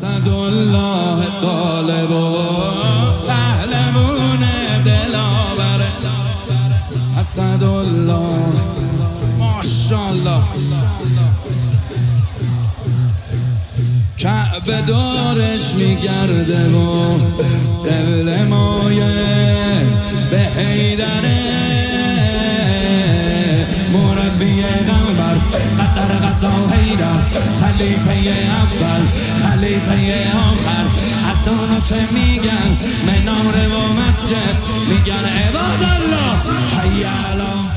اسدالله غالب و پهلوون دلاور اسدالله ماشاءالله کعبه دارش میگرده و قبل مایه به حیدره مربی غنبر قطر غزا حیدر خلیفه اول خلیفه آخر از اونو چه میگن مناره و مسجد میگن عبادالله حی علی